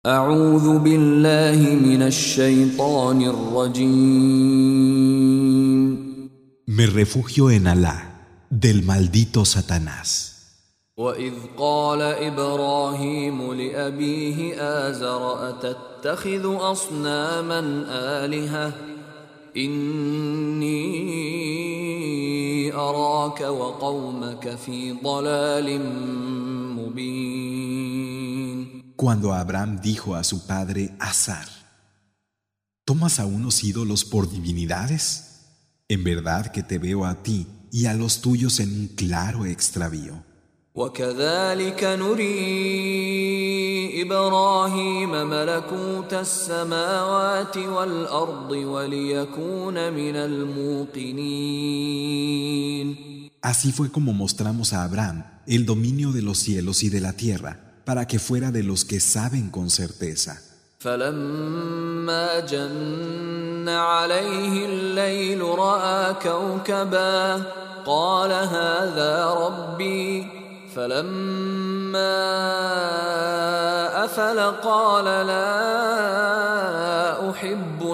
أعوذ بالله من الشيطان الرجيم. Me refugio en Alá, del maldito Satanás. وإذ قال إبراهيم لأبيه آزر أتتخذ أصناما آلهة إني أراك وقومك في ضلال مبين. Cuando Abraham dijo a su padre Azar, ¿tomas a unos ídolos por divinidades? En verdad que te veo a ti y a los tuyos en un claro extravío. وكذلك نري إبراهيم ملكوت السماوات والأرض وليكون من الموقنين. Así fue como mostramos a Abraham el dominio de los cielos y de la tierra, para que fuera de los que saben con certeza. فلما جن عليه الليل رأى كوكبا قال هذا ربي فلما أفل قال لا أحب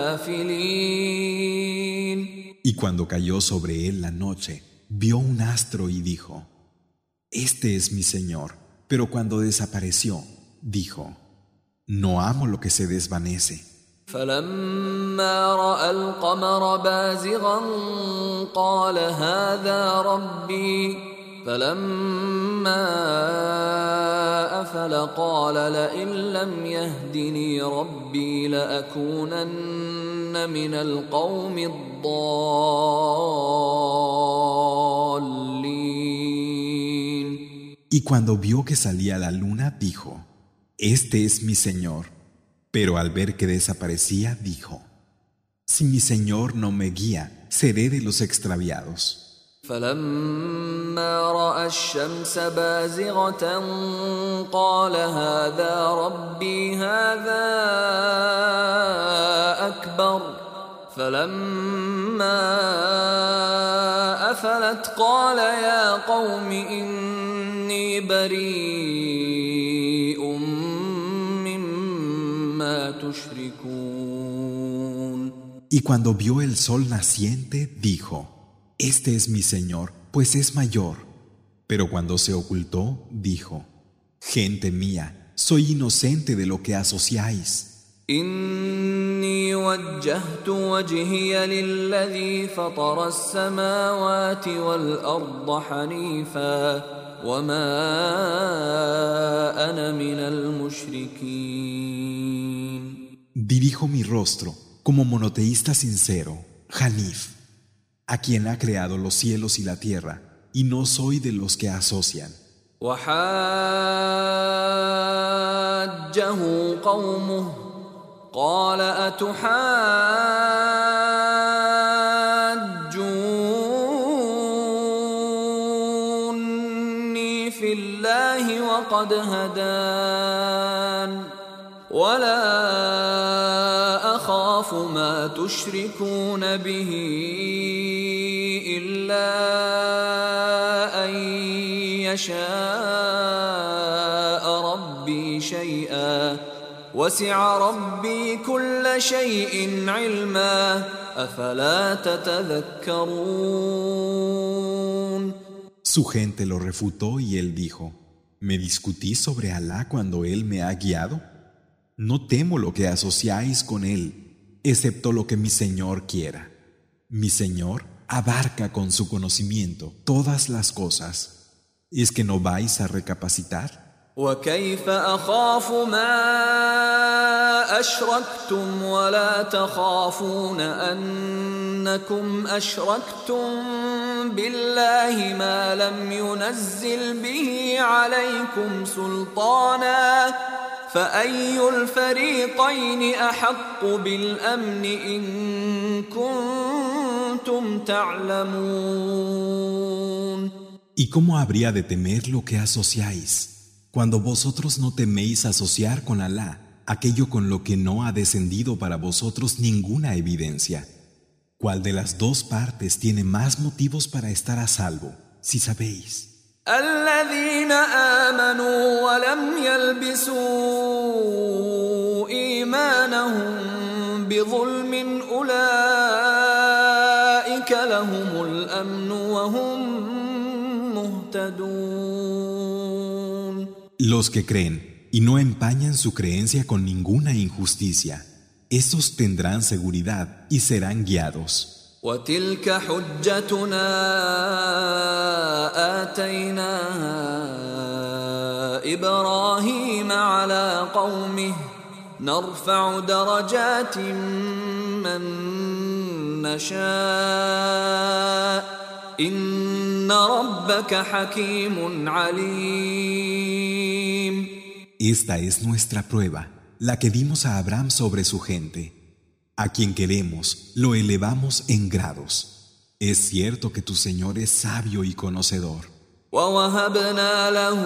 الآفلين. Y cuando cayó sobre él la noche, vio un astro y dijo, Este es mi Señor. Pero cuando desapareció, dijo, No amo lo que se desvanece. فلما رأى القمر بازغا قال هذا ربي فلما أفل قال لئن لم يهدني ربي لأكونن من القوم الضالين. Y cuando vio que salía la luna, dijo, Este es mi Señor. Pero al ver que desaparecía, dijo, Si mi Señor no me guía, seré de los extraviados. فلما رأى الشمس بازغة قال هذا ربي هذا أكبر فلما أفلت قال يا قوم إني بريء مما تشركون. Y cuando vio el sol naciente, dijo, Este es mi Señor, pues es mayor. Pero cuando se ocultó, dijo, Gente mía, soy inocente de lo que asociáis. إني وجهت وجهي للذي فطر السماوات والأرض حنيفا وما أنا من المشركين. Dirijo mi rostro como monoteísta sincero, Hanif, a quien ha creado los cielos y la tierra, y no soy de los que asocian. وحاجه قومه قال أتحاجوني في الله وقد هدان ولا أخاف ما تشركون به إلا أن يشاء ربي شيئا وسع ربي كل شيء علما أفلا تتذكرون. Su gente lo refutó y él dijo, ¿Me discutís sobre Alá cuando Él me ha guiado? No temo lo que asociáis con Él, excepto lo que mi Señor quiera. Mi Señor abarca con su conocimiento todas las cosas. ¿Es que no vais a recapacitar? وكيف أخاف ما أشركتم ولا تخافون أنكم أشركتم بالله ما لم ينزل به عليكم سلطانا فأي الفريقين أحق بالأمن إن كنتم تعلمون. ¿Y cómo habría de temer lo que asociáis? Cuando vosotros no teméis asociar con Alá aquello con lo que no ha descendido para vosotros ninguna evidencia. ¿Cuál de las dos partes tiene más motivos para estar a salvo, si sabéis? الذين آمنوا ولم يلبسوا إيمانهم بظلم أولئك لهم الأمن وهم مهتدون. Los que creen y no empañan su creencia con ninguna injusticia, esos tendrán seguridad y serán guiados. وتلك حجتنا آتيناها إبراهيم على قومه نرفع درجات من نشاء إن ربك حكيم عليم. Esta es nuestra prueba, la que dimos a Abraham sobre su gente. A quien queremos, lo elevamos en grados. Es cierto que tu Señor es sabio y conocedor. ووهبنا له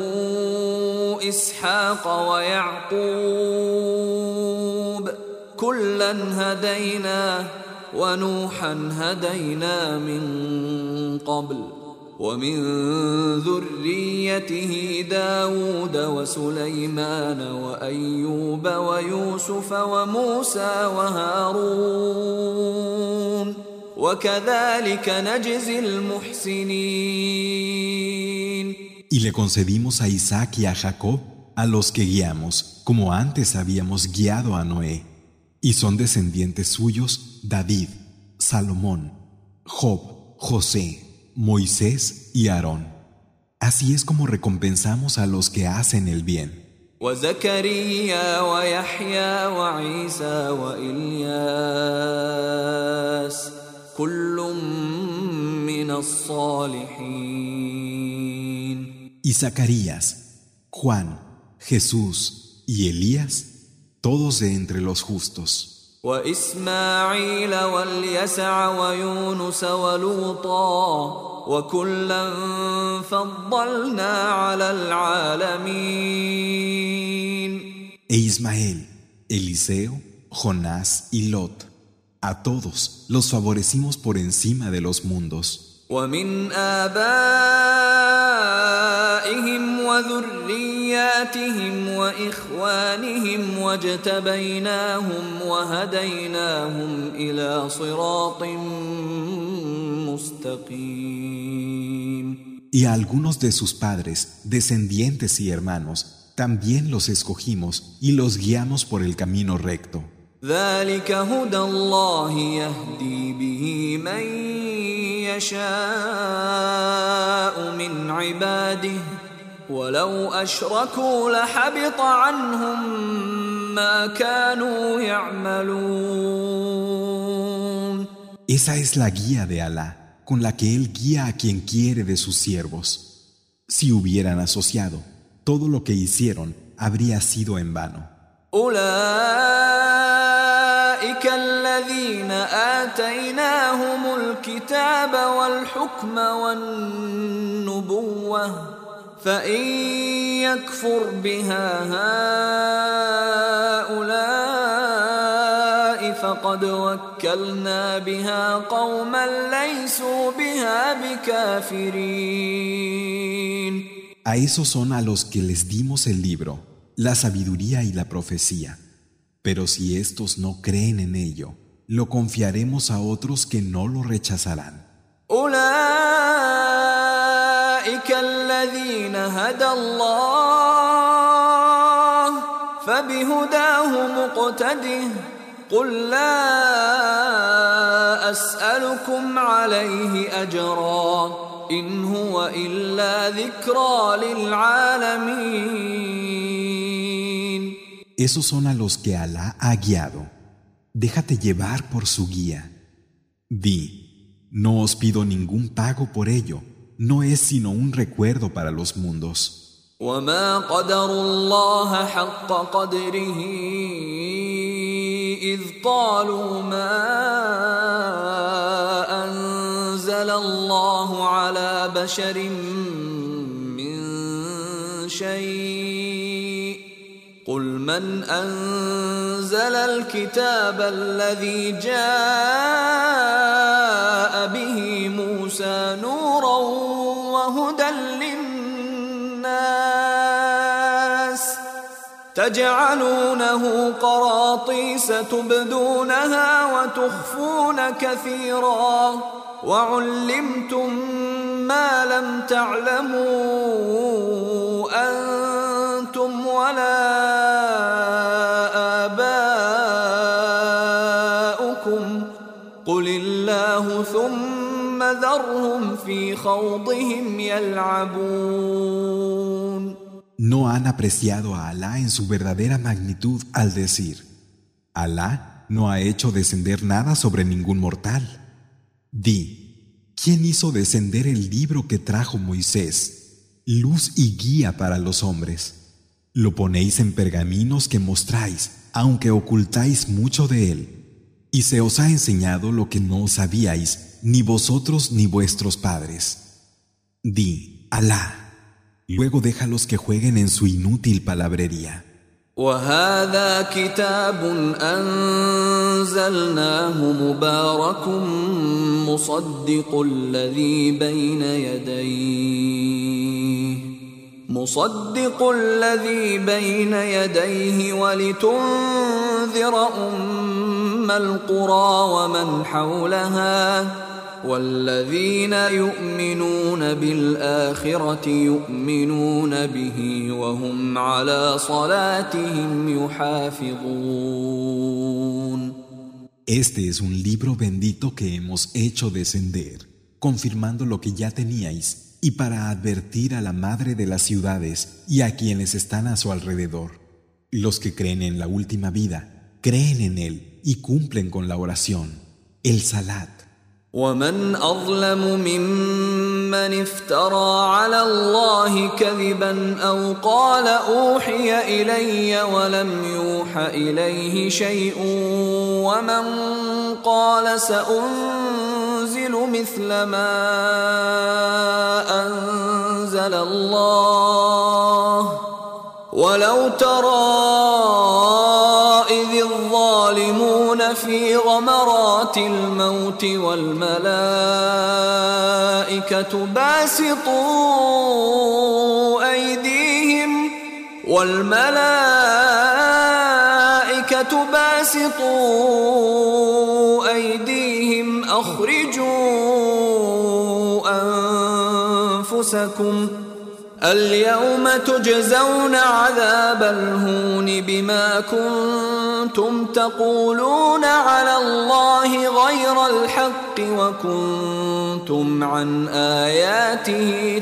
إسحاق ويعقوب كلا هدينا ونوحا هدينا من قبل ومن ذريته داود وسليمان وأيوب ويوسف وموسى وهارون وكذلك نجزي المحسنين. Y le concedimos a Isaac y a Jacob a los que guiamos, como antes habíamos guiado a Noé. Y son descendientes suyos David, Salomón, Job, José, Moisés y Aarón. Así es como recompensamos a los que hacen el bien. وزكريا ويحيى وعيسى وإلياس كل من الصالحين. Y Zacarías, Juan, Jesús y Elías, todos de entre los justos. وإسماعيل واليسع ويونس ولوطا وكلا فضلنا على العالمين. E Ismael, Eliseo, Jonás y Lot, a todos los favorecimos por encima de los mundos. ومن آبائهم وذرياتهم وإخوانهم واجتبيناهم وهديناهم إلى صراط مستقيم. Y a algunos de sus padres, descendientes y hermanos, también los escogimos y los guiamos por el camino recto. ذلك هدى الله يهدي به من يشاء من عباده ولو أشركوا لحبط عنهم ما كانوا يعملون. Esa es la guía de Alá, con la que Él guía a quien quiere de sus siervos. Si hubieran asociado, todo lo que hicieron habría sido en vano. أولئك الذين آتيناهم الكتاب والحكم والنبوة فإن يكفر بها هؤلاء فقد وكلنا بها قوما ليسوا بها بكافرين. A esos son a los que les dimos el libro, la sabiduría y la profecía. Pero si estos no creen en ello, lo confiaremos a otros que no lo rechazarán. أولئك الذين هدى الله فبهداه مقتده قل لا أسألكم عليه أجرا إن هو إلا ذكرى للعالمين. Esos son a los que Alá ha guiado. Déjate llevar por su guía. Di, no os pido ningún pago por ello, no es sino un recuerdo para los mundos. وما قدروا الله حق قدره إذ قالوا ما أنزل الله على بشر من شيء قل من أنزل الكتاب الذي جاء به موسى نورا وهدى للناس تجعلونه قراطيس تبدونها وتخفون كثيرا وعلمتم ما لم تعلموا أنتم ولا آباؤكم قل الله ثم ذرهم في خوضهم يلعبون. No han apreciado a Alá en su verdadera magnitud al decir: Alá no ha hecho descender nada sobre ningún mortal. Di: ¿quién hizo descender el libro que trajo Moisés, luz y guía para los hombres? Lo ponéis en pergaminos que mostráis, aunque ocultáis mucho de él. Y se os ha enseñado lo que no sabíais, ni vosotros ni vuestros padres. Di: Alá. Luego déjalos que jueguen en su inútil palabrería. وهذا كتاب أنزلناه مبارك مصدق الذي بين يديه ولتنذر أم القرى ومن حولها والذين يؤمنون بالآخرة يؤمنون به وهم على صلاتهم يحافظون. Este es un libro bendito que hemos hecho descender, confirmando lo que ya teníais y para advertir a la madre de las ciudades y a quienes están a su alrededor. Los que creen en la última vida, creen en él y cumplen con la oración, el salat. ومن أظلم ممن افترى على الله كذبا أو قال أوحي إلي ولم يوح إليه شيء ومن قال سأنزل مثل ما أنزل الله ولو ترى إذ الظالمون في غمرات الموت والملائكة باسطوا أيديهم أخرجوا أنفسكم اليوم تجزون عذاب الهون بما كنتم تقولون على الله غير الحق وكنتم عن آياته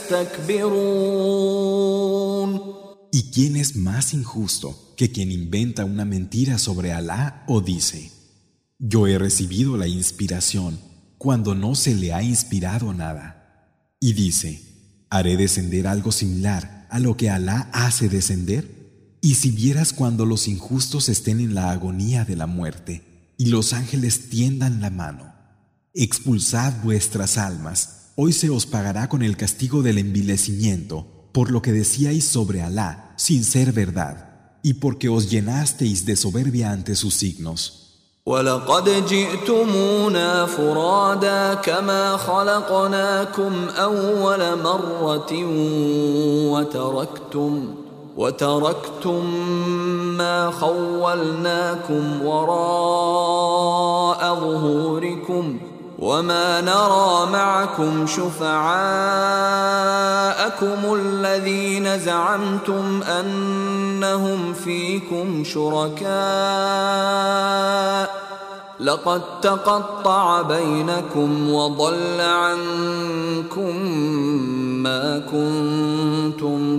تستكبرون. ¿Y quién es más injusto que quien inventa una mentira sobre Alá o dice: yo he recibido la inspiración cuando no se le ha inspirado nada? Y dice: ¿haré descender algo similar a lo que Alá hace descender? Y si vieras cuando los injustos estén en la agonía de la muerte y los ángeles tiendan la mano: expulsad vuestras almas, hoy se os pagará con el castigo del envilecimiento por lo que decíais sobre Alá sin ser verdad y porque os llenasteis de soberbia ante sus signos. وَلَقَدْ جِئْتُمُونَا فُرَادَى كَمَا خَلَقْنَاكُمْ أَوَّلَ مَرَّةٍ وَتَرَكْتُمْ مَا خَوَّلْنَاكُمْ وَرَاءَ ظُهُورِكُمْ وَمَا نَرَى مَعَكُمْ شُفَعَاءَكُمُ الَّذِينَ زَعَمْتُمْ أَنَّهُمْ فِيكُمْ شُرَكَاءُ لَقَدْ تَقَطَّعَ بَيْنَكُمْ وَضَلَّ عَنكُمْ مَا كُنتُمْ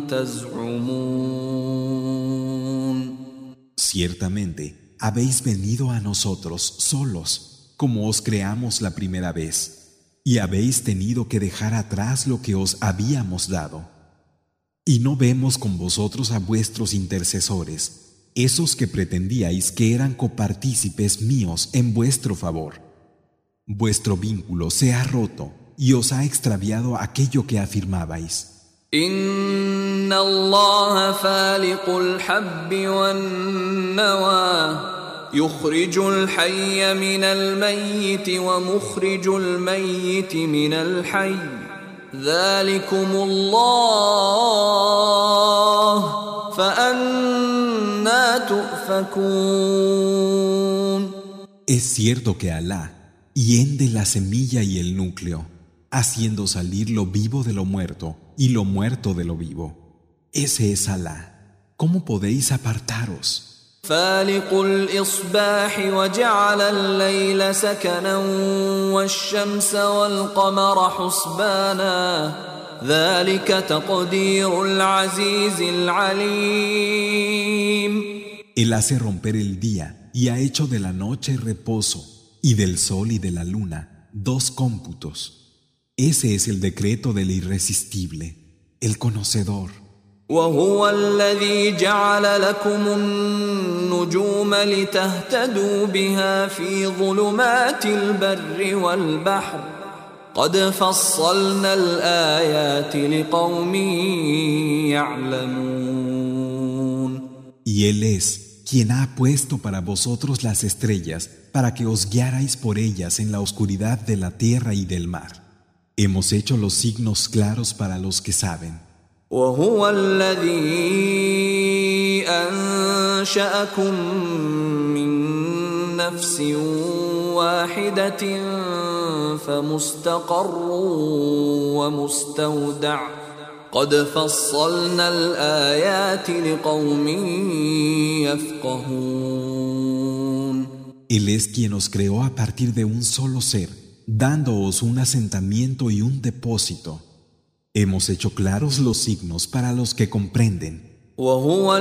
تَزْعُمُونَ. Ciertamente, habéis venido a nosotros solos, como os creamos la primera vez, y habéis tenido que dejar atrás lo que os habíamos dado. Y no vemos con vosotros a vuestros intercesores, esos que pretendíais que eran copartícipes míos en vuestro favor. Vuestro vínculo se ha roto y os ha extraviado aquello que afirmabais. Inna Allah faliqul habbi wan nawa يخرج الحي من الميت ومخرج الميت من الحي ذلكم الله فأنا عَنَّا تُؤْفَكُونَ. Es cierto que Alá hiende la semilla y el núcleo, haciendo salir lo vivo de lo muerto y lo muerto de lo vivo. Ese es Alá. ¿Cómo podéis apartaros? فالق الإصباح وجعل الليل سكنا والشمس والقمر حسبانا ذلك تقدير العزيز العليم. Él hace romper el día y ha hecho de la noche reposo y del sol y de la luna 2 cómputos. Ese es el decreto del irresistible, el conocedor. وهو الذي جعل لكم النجوم لتهتدوا بها في ظلمات البر والبحر قد فصلنا الآيات لقوم يعلمون. Y Él es quien ha puesto para vosotros las estrellas para que os guiarais por ellas en la oscuridad de la tierra y del mar. Hemos hecho los signos claros para los que saben. وهو الذي أنشأكم من نفس واحدة فمستقر ومستودع قد فصلنا الآيات لقوم يفقهون. Él es quien os creó a partir de un solo ser, dándoos un asentamiento y un depósito. Hemos hecho claros los signos para los que comprenden. وهو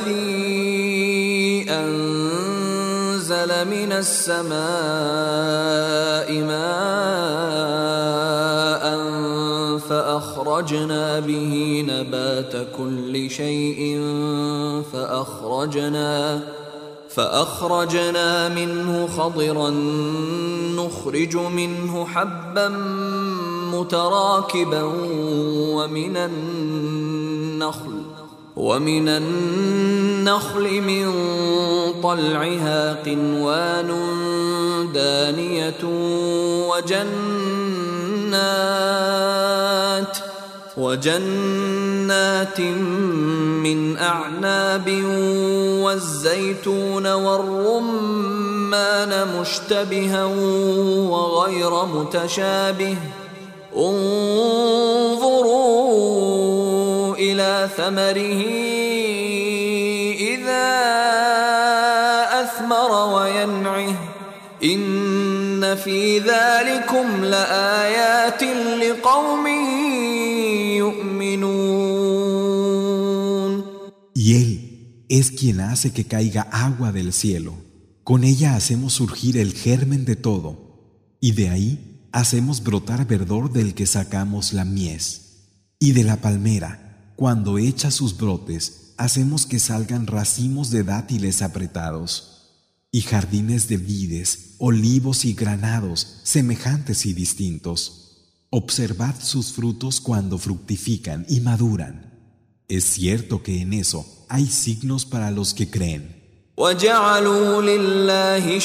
الذي أنزل من السماء ماء فأخرجنا به نبات كل شيء فأخرجنا منه خضرا نخرج منه حبا متراكبا ومن النخل من طلعها قنوان دانية وجنات من أعناب والزيتون والرمان مشتبها وغير متشابه انظروا إلى ثمره إذا أثمر وينعه إن في ذلكم لآيات لقوم يؤمنون. Y Él es quien hace que caiga agua del cielo. Con ella hacemos surgir el germen de todo, y de ahí hacemos brotar verdor del que sacamos la mies. Y de la palmera, cuando echa sus brotes, hacemos que salgan racimos de dátiles apretados, y jardines de vides, olivos y granados, semejantes y distintos. Observad sus frutos cuando fructifican y maduran. Es cierto que en eso hay signos para los que creen. وَجَعَلُوا لِلَّهِ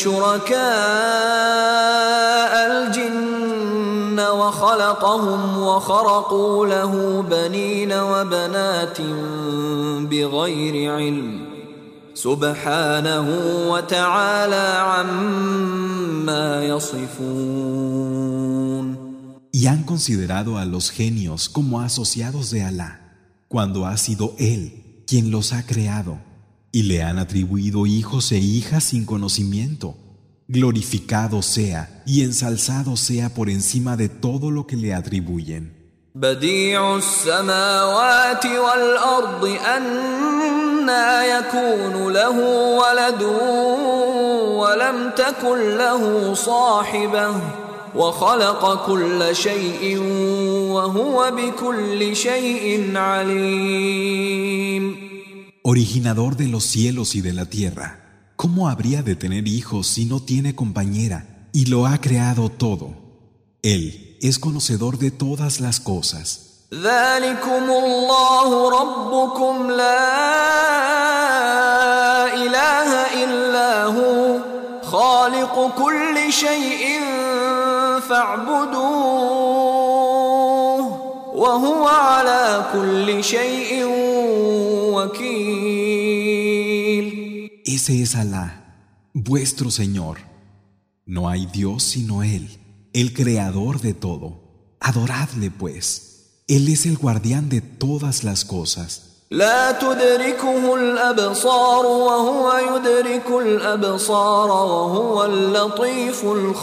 شُرَكَاءَ الْجِنَّ وَخَلَقَهُمْ وَخَرَقُوا لَهُ بَنِينَ وَبَنَاتٍ بِغَيْرِ عِلْمٍ سُبْحَانَهُ وَتَعَالَى عَمَّا يَصِفُونَ. Y han considerado a los genios como asociados de Alá, cuando ha sido Él quien los ha creado, y le han atribuido hijos e hijas sin conocimiento. Glorificado sea y ensalzado sea por encima de todo lo que le atribuyen. بديع السماوات والأرض أنى يكون له ولد ولم تكن له صاحبة وخلق كل شيء وهو بكل شيء عليم. Originador de los cielos y de la tierra, ¿cómo habría de tener hijos si no tiene compañera y lo ha creado todo? Él es conocedor de todas las cosas. ذلكم الله ربكم لا إله إلا هو خالق كل شيء فاعبدوه وهو على كل شيء وكيل. Ese es Alá, vuestro Señor. No hay Dios sino Él, el creador de todo. Adoradle, pues. Él es el guardián de todas las cosas. لا تدركه الأبصار وهو يدرك الأبصار وهو اللطيف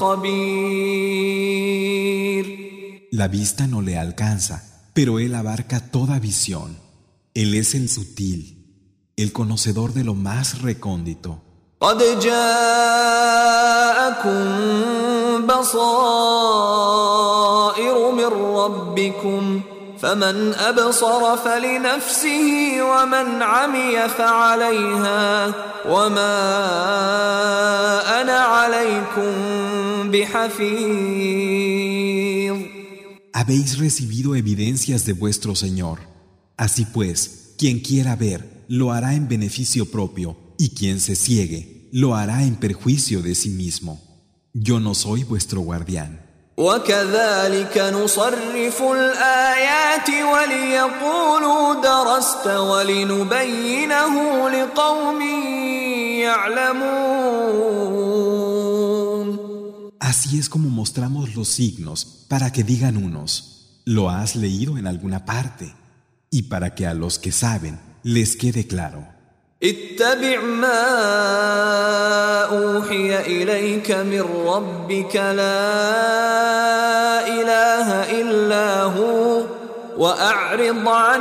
الخبير. La vista no le alcanza, pero Él abarca toda visión. Él es el sutil, el conocedor de lo más recóndito. قد جاءكم بصائر من ربكم فمن أبصر فلنفسه ومن عمي فعليها وما أنا عليكم بحفيظ. Habéis recibido evidencias de vuestro Señor. Así pues, quien quiera ver, lo hará en beneficio propio, y quien se ciegue, lo hará en perjuicio de sí mismo. Yo no soy vuestro guardián. وكذلك نصرف الآيات وليقولوا درست ولنبينه لقوم يعلمون. Así es como mostramos los signos, para que digan unos, lo has leído en alguna parte, y para que a los que saben les quede claro. اتبع ما أوحي إليك من ربك لا إله إلا هو وأعرض عن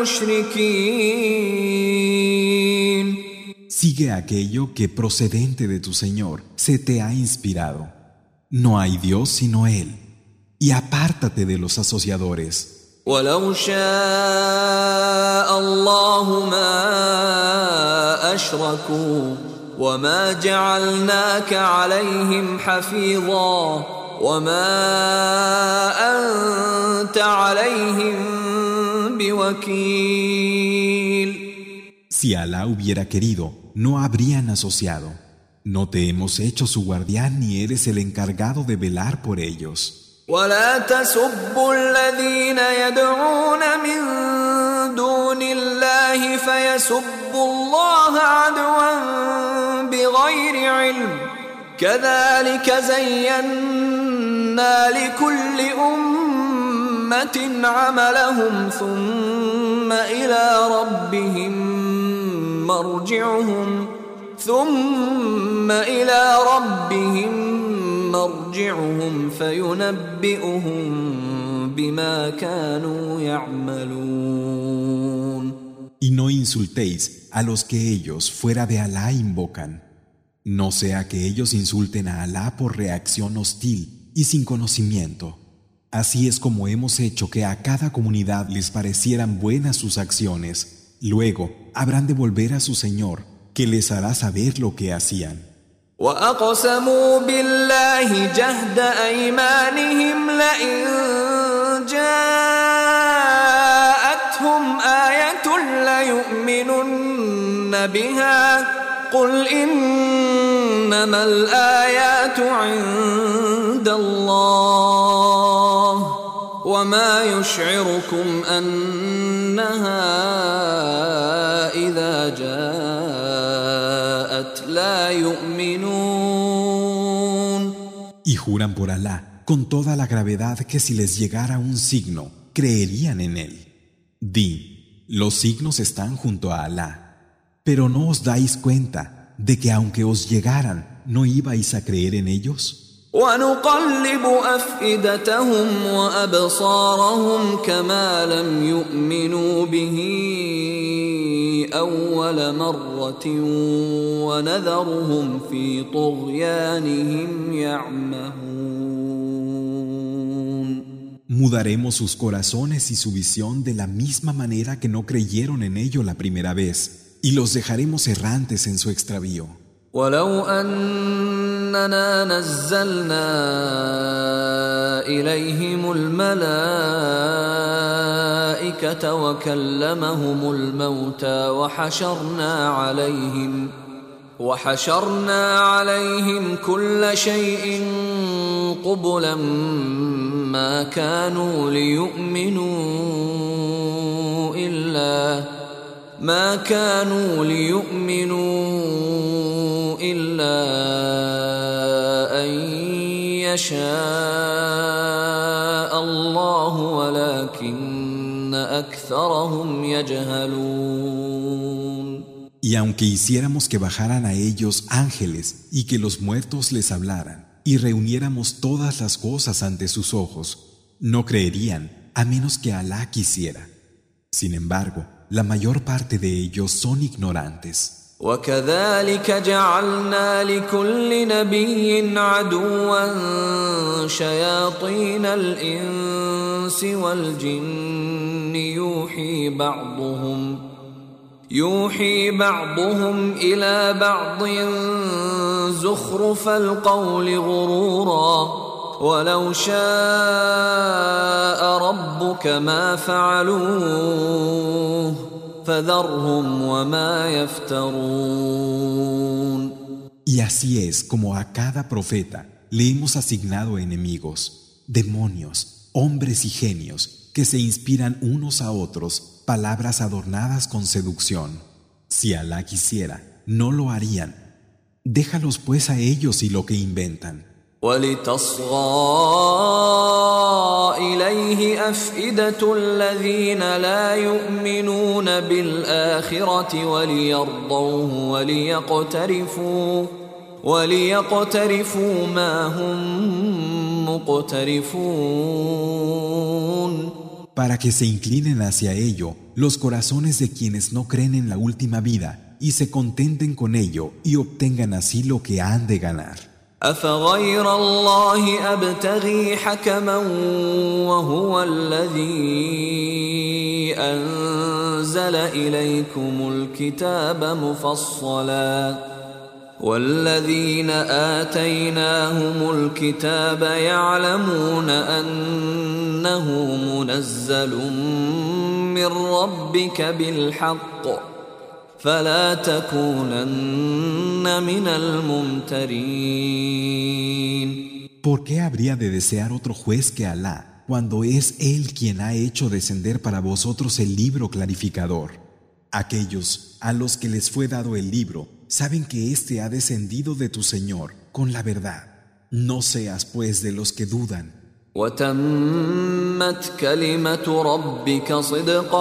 المشركين. Sigue aquello que procedente de tu Señor se te ha inspirado. No hay Dios sino Él, y apártate de los asociadores. ولو شاء الله ما أشركوا وما جعلناك عليهم حفيظا وما أنت عليهم بوكيل. Si Alá hubiera querido, no habrían asociado. No te hemos hecho su guardián ni eres el encargado de velar por ellos. ولا تسبوا الذين يدعون من دون الله فيسبوا الله عدوا بغير علم كذلك زينا لكل أمة عملهم ثم إلى ربهم مرجعهم فينبئهم بما كانوا يعملون. Y no insultéis a los que ellos fuera de Alá invocan. No sea que ellos insulten a Alá por reacción hostil y sin conocimiento. Así es como hemos hecho que a cada comunidad les parecieran buenas sus acciones. Luego habrán de volver a su Señor, que les hará saber lo que hacían. وأقسموا بالله جهد أيمانهم لئن جاءتهم آية ليؤمنن بها قل إنما الآيات عند الله وما يشعركم أنها إذا جاءت لا يؤمنون. Y juran por Alá con toda la gravedad que si les llegara un signo, creerían en él. Di, los signos están junto a Alá, pero ¿no os dais cuenta de que aunque os llegaran, no ibais a creer en ellos? ونقلب أفئدتهم وأبصارهم كما لم يؤمنوا به أول مرة ونذرهم في طغيانهم يعمهون. Mudaremos sus corazones y su visión de la misma manera que no creyeron en ello la primera vez, y los dejaremos errantes en su extravío. ولو أننا نزلنا إليهم الملائكة وكلمهم الموتى وحشرنا عليهم كل شيء قبلا ما كانوا ليؤمنوا يشاء الله ولكن أكثرهم يجهلون. Y aunque hiciéramos que bajaran a ellos ángeles y que los muertos les hablaran y reuniéramos todas las cosas ante sus ojos, no creerían a menos que Alá quisiera. Sin embargo, la mayor parte de ellos son ignorantes. وكذلك جعلنا لكل نبي عدوا شياطين الإنس والجن يوحي بعضهم إلى بعض زخرف القول غرورا ولو شاء ربك ما فعلوه فذرهم وما يفترون. Y así es como a cada profeta le hemos asignado enemigos, demonios, hombres y genios que se inspiran unos a otros palabras adornadas con seducción. Si Alá quisiera, no lo harían. Déjalos pues a ellos y lo que inventan. وَلِتَصْغَىٰ إِلَيْهِ أَفْئِدَةُ الَّذِينَ لَا يُؤْمِنُونَ بِالْآخِرَةِ وَلِيَرْضَوْهُ وَلِيَقْتَرِفُوا مَا هُمْ مُقْتَرِفُونَ. Para que se inclinen hacia ello los corazones de quienes no creen en la última vida y se contenten con ello y obtengan así lo que han de ganar. أفغير الله أبتغي حكما وهو الذي أنزل إليكم الكتاب مفصلا والذين آتيناهم الكتاب يعلمون أنه منزل من ربك بالحق فلا تكونن من الممترين. ¿Por qué habría de desear otro juez que Alá, cuando es Él quien ha hecho descender para vosotros el libro clarificador? Aquellos a los que les fue dado el libro saben que éste ha descendido de tu Señor con la verdad. No seas pues de los que dudan. وتمت كلمة ربك صدقا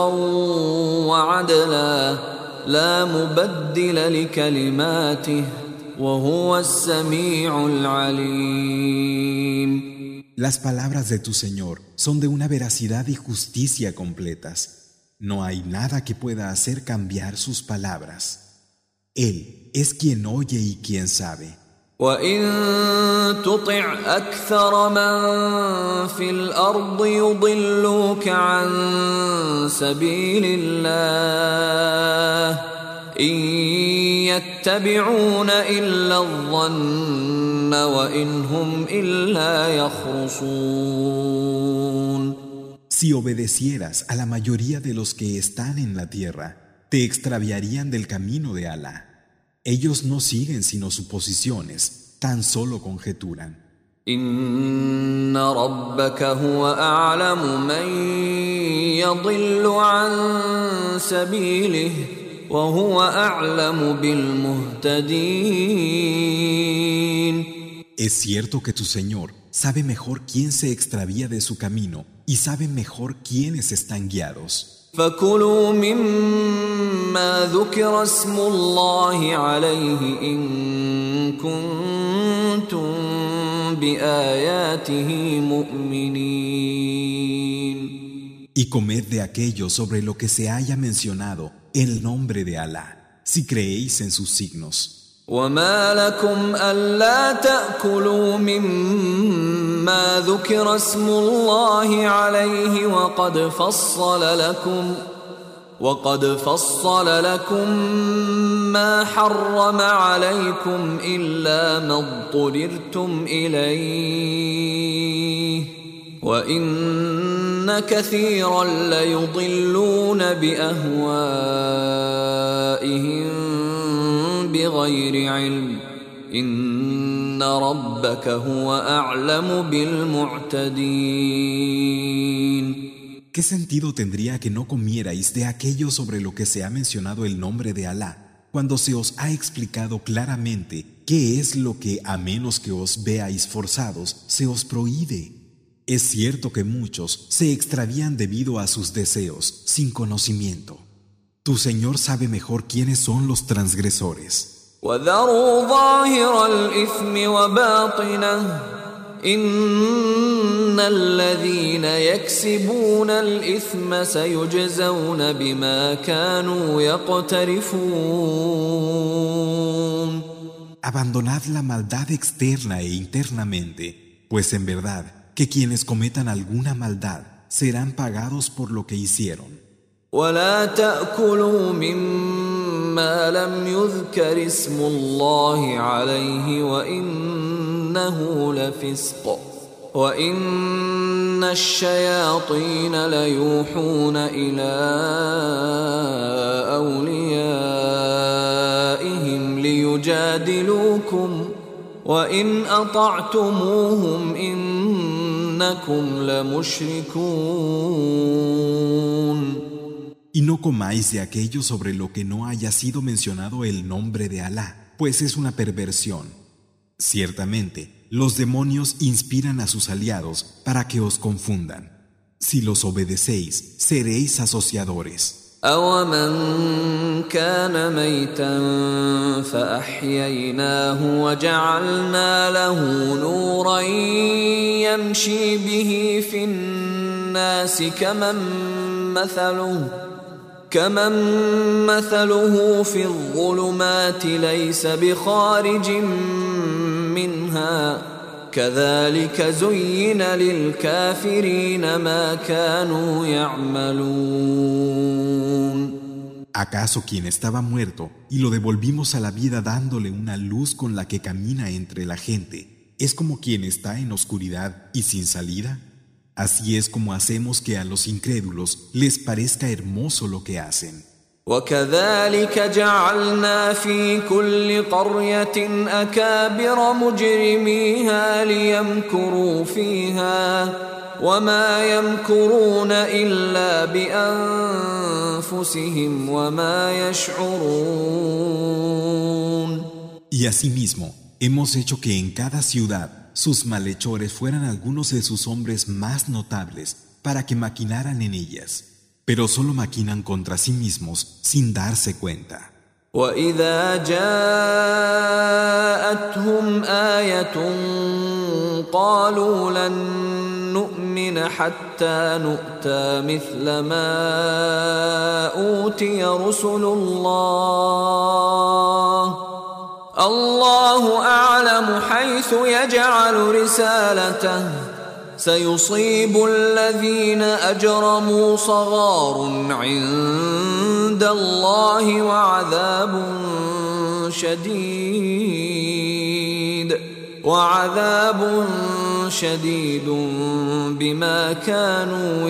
وعدلا لا مبدل لكلماته وهو السميع العليم. Las palabras de tu Señor son de una veracidad y justicia completas. No hay nada que pueda hacer cambiar sus palabras. Él es quien oye y quien sabe. وَإِن تُطِعْ أَكْثَرَ مَن فِي الْأَرْضِ يُضِلُّوكَ عَن سَبِيلِ اللَّهِ إِن يَتَّبِعُونَ إِلَّا الظَّنَّ وَإِنْ هُمْ إِلَّا يَخْرُصُونَ. Si obedecieras a la mayoría de los que están en la tierra, te extraviarían del camino de Alá. Ellos no siguen sino suposiciones, tan solo conjeturan. إن ربك هو أعلم من يضل عن سبيله وهو أعلم بالمهتدين. Es cierto que tu Señor sabe mejor quién se extravía de su camino y sabe mejor quiénes están guiados. فكلوا مما ذكر اسم الله عليه إن كنتم بآياته مؤمنين. Y comed de aquello sobre lo que se haya mencionado el nombre de Alá, si creéis en sus signos. وما لكم ألا تأكلوا مما ذكر اسم الله عليه وقد فصل لكم ما حرم عليكم إلا ما اضطررتم إليه وإن كثيرا ليضلون بأهوائهم بغير علم إن ربك هو أعلم بالمعتدين. ¿Qué sentido tendría que no comierais de aquello sobre lo que se ha mencionado el nombre de Alá, cuando se os ha explicado claramente qué es lo que, a menos que os veáis forzados, se os prohíbe. Es cierto que muchos se extravían debido a sus deseos, sin conocimiento. Tu Señor sabe mejor quiénes son los transgresores. وَذَرُوا ظَاهِرَ الْإِثْمِ وَبَاطِنَهُ إِنَّ الَّذِينَ يَكْسِبُونَ الْإِثْمَ سَيُجْزَوْنَ بِمَا كَانُوا يَقْتَرِفُونَ. Abandonad la maldad externa e internamente, pues en verdad que quienes cometan alguna maldad serán pagados por lo que hicieron. ولا تأكلوا مما لم يذكر اسم الله عليه وإنه لفسق وإن الشياطين ليوحون إلى أوليائهم ليجادلوكم وإن أطعتموهم إنكم لمشركون. Y no comáis de aquello sobre lo que no haya sido mencionado el nombre de Alá, pues es una perversión. Ciertamente, los demonios inspiran a sus aliados para que os confundan. Si los obedecéis, seréis asociadores. أَوَمَنْ كَانَ مَيْتًا فَأَحْيَيْنَاهُ وَجَعَلْنَا لَهُ نُورًا يَمْشِي بِهِ فِي النَّاسِ كمن مثله في الظلمات ليس بخارج منها كذلك زين للكافرين ما كانوا يعملون. ¿Acaso quien estaba muerto y lo devolvimos a la vida dándole una luz con la que camina entre la gente es como quien está en oscuridad y sin salida? Así es como hacemos que a los incrédulos les parezca hermoso lo que hacen. وَكَذَلِكَ جَعَلْنَا فِي كُلِّ قَرْيَةٍ أَكَابِرَ مُجْرِمِيهَا لِيَمْكُرُوا فِيهَا وَمَا يَمْكُرُونَ إِلَّا بِأَنفُسِهِمْ وَمَا يَشْعُرُونَ. Y asimismo, hemos hecho que en cada ciudad sus malhechores fueran algunos de sus hombres más notables para que maquinaran en ellas, pero solo maquinan contra sí mismos sin darse cuenta. وَإِذَا جَاءَتْهُمْ آيَةٌ قَالُوا لَن نُّؤْمِنَ حَتَّى نُؤْتَىٰ مِثْلَ مَا أُوتِيَ رُسُلُ الله أعلم حيث يجعل رسالته سيصيب الذين أجرموا صغار عند الله وعذاب شديد بما كانوا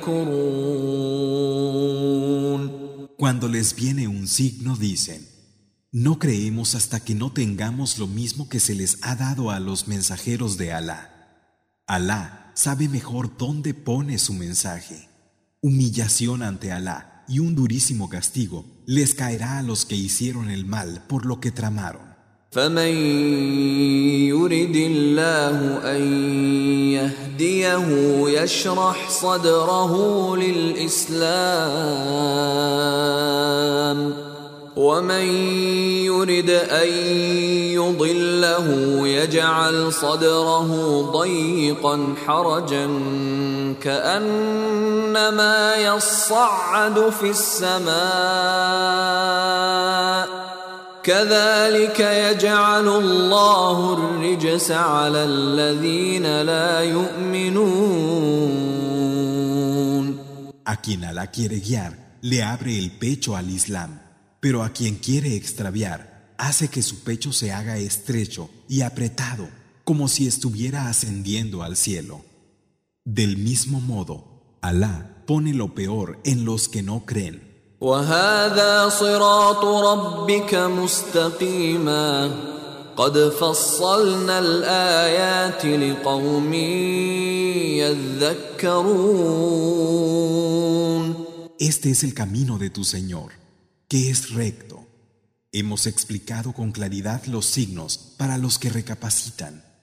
يمكرون. Cuando les viene un signo dicen: no creemos hasta que no tengamos lo mismo que se les ha dado a los mensajeros de Alá. Alá sabe mejor dónde pone su mensaje. Humillación ante Alá y un durísimo castigo les caerá a los que hicieron el mal por lo que tramaron. فَمَن يُرِدِ اللَّهُ أَن يَهْدِيَهُ يَشْرَحْ صَدْرَهُ لِلْإِسْلَامِ وَمَن يُرِدْ أَن يُضِلَّهُ يَجْعَلْ صَدْرَهُ ضَيِّقًا حَرَجًا كَأَنَّمَا يَصَّعَّدُ فِي السَّمَاءِ كَذَلِكَ يَجْعَلُ اللَّهُ الرِّجْسَ عَلَى الَّذِينَ لَا يُؤْمِنُونَ. A quien Alá quiere guiar, le abre el pecho al Islam. Pero a quien quiere extraviar, hace que su pecho se haga estrecho y apretado, como si estuviera ascendiendo al cielo. Del mismo modo, Alá pone lo peor en los que no creen. وَهَذَا صِرَاطُ رَبِّكَ مُسْتَقِيمًا قَدْ فَصَّلْنَا الْآيَاتِ لِقَوْمٍ يَذَّكَّرُونَ. Este es el camino de tu Señor, que es recto. Hemos explicado con claridad los signos para los que recapacitan.